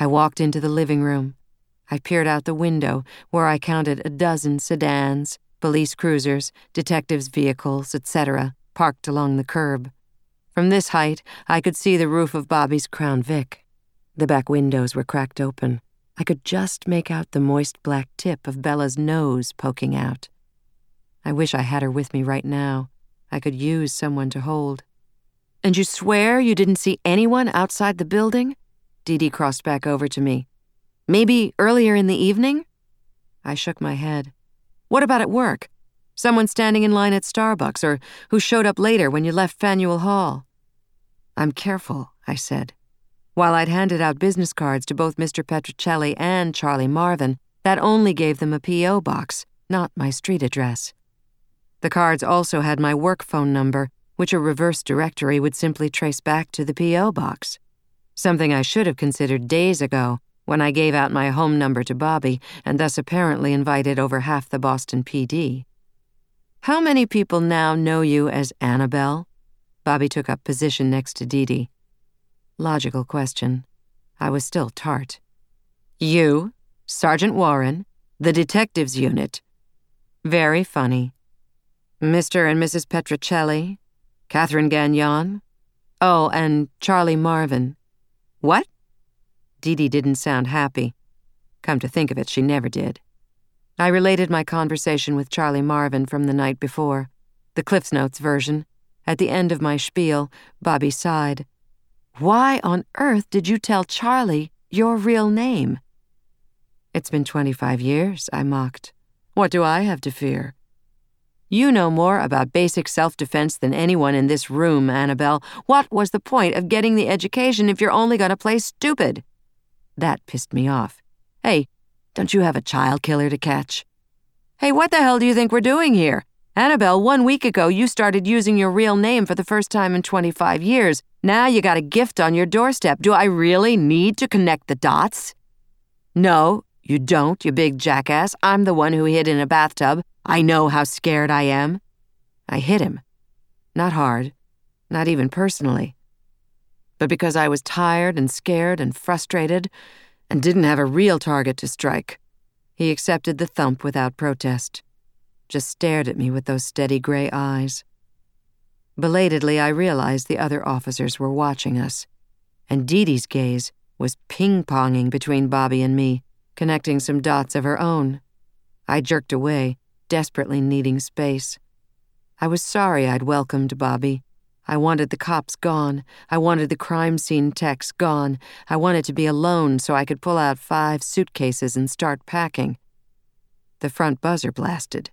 I walked into the living room. I peered out the window, where I counted a dozen sedans, police cruisers, detectives' vehicles, etc., parked along the curb. From this height, I could see the roof of Bobby's Crown Vic. The back windows were cracked open. I could just make out the moist black tip of Bella's nose poking out. I wish I had her with me right now. I could use someone to hold. "And you swear you didn't see anyone outside the building?" Dee Dee crossed back over to me. "Maybe earlier in the evening?" I shook my head. "What about at work? Someone standing in line at Starbucks, or who showed up later when you left Faneuil Hall?" "I'm careful," I said. While I'd handed out business cards to both Mr. Petrocelli and Charlie Marvin, that only gave them a P.O. box, not my street address. The cards also had my work phone number, which a reverse directory would simply trace back to the P.O. box. Something I should have considered days ago, when I gave out my home number to Bobby and thus apparently invited over half the Boston PD. "How many people now know you as Annabelle?" Bobby took up position next to Dee Dee. Logical question. I was still tart. "You, Sergeant Warren, the detectives unit." "Very funny." "Mr. and Mrs. Petrocelli, Catherine Gagnon. Oh, and Charlie Marvin." "What?" Dee Dee didn't sound happy. Come to think of it, she never did. I related my conversation with Charlie Marvin from the night before, the Cliff's Notes version. At the end of my spiel, Bobby sighed. "Why on earth did you tell Charlie your real name?" "It's been 25 years, I mocked. "What do I have to fear?" "You know more about basic self-defense than anyone in this room, Annabelle. What was the point of getting the education if you're only going to play stupid?" That pissed me off. "Hey, don't you have a child killer to catch?" "Hey, what the hell do you think we're doing here? Annabelle, 1 week ago you started using your real name for the first time in 25 years. Now you got a gift on your doorstep. Do I really need to connect the dots?" "No, you don't, you big jackass. I'm the one who hid in a bathtub. I know how scared I am." I hit him. Not hard, not even personally, but because I was tired and scared and frustrated and didn't have a real target to strike. He accepted the thump without protest, just stared at me with those steady gray eyes. Belatedly, I realized the other officers were watching us, and Dee Dee's gaze was ping-ponging between Bobby and me, connecting some dots of her own. I jerked away, desperately needing space. I was sorry I'd welcomed Bobby. I wanted the cops gone. I wanted the crime scene techs gone. I wanted to be alone so I could pull out 5 suitcases and start packing. The front buzzer blasted.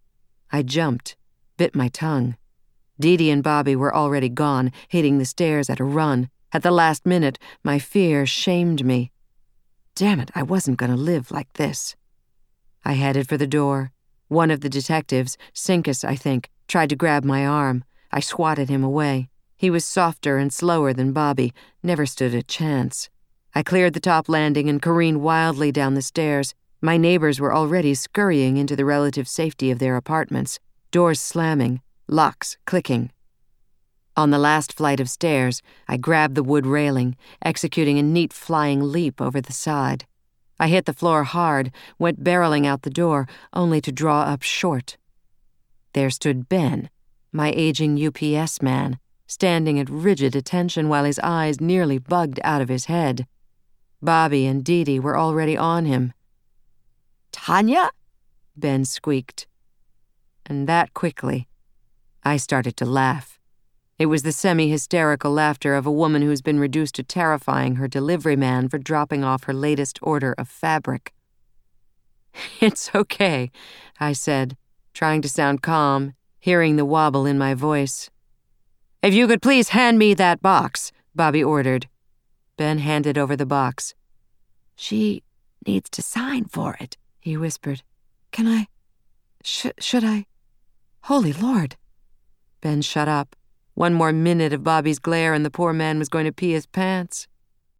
I jumped, bit my tongue. Dee Dee and Bobby were already gone, hitting the stairs at a run. At the last minute, my fear shamed me. Damn it, I wasn't going to live like this. I headed for the door. One of the detectives, Sinkus, I think, tried to grab my arm. I swatted him away. He was softer and slower than Bobby, never stood a chance. I cleared the top landing and careened wildly down the stairs. My neighbors were already scurrying into the relative safety of their apartments, doors slamming, locks clicking. On the last flight of stairs, I grabbed the wood railing, executing a neat flying leap over the side. I hit the floor hard, went barreling out the door, only to draw up short. There stood Ben, my aging UPS man, standing at rigid attention while his eyes nearly bugged out of his head. Bobby and Dee Dee were already on him. "Tanya?" Ben squeaked. And that quickly, I started to laugh. It was the semi-hysterical laughter of a woman who's been reduced to terrifying her delivery man for dropping off her latest order of fabric. "It's okay," I said, trying to sound calm, hearing the wobble in my voice. "If you could please hand me that box," Bobby ordered. Ben handed over the box. "She needs to sign for it," he whispered. "Can I? Should I? Holy Lord." Ben shut up. One more minute of Bobby's glare and the poor man was going to pee his pants.